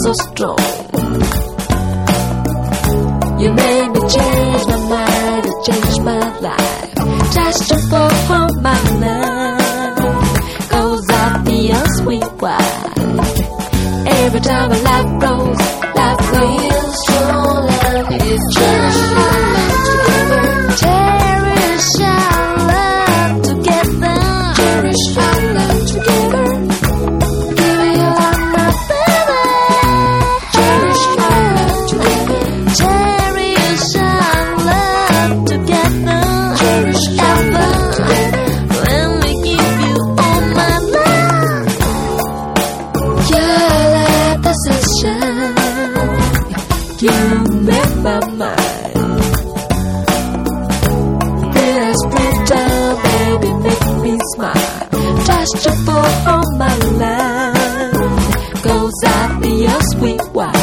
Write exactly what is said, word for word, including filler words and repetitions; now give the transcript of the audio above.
so strong. You made me change my mind, you changed my life. Just you for all my love goes out the sweet wine. Every time my life grows, life feels strong. Love is cherish our love together. Cherish our love together. Cherish our love together. Give me your love, my baby. Cherish our love together. Cherish our love together. Cherish our love together. When we give you all my love, you're like the sunshine. You make my mind. This springtime, baby, make me smile. Just you for all my love goes out the sweet wine.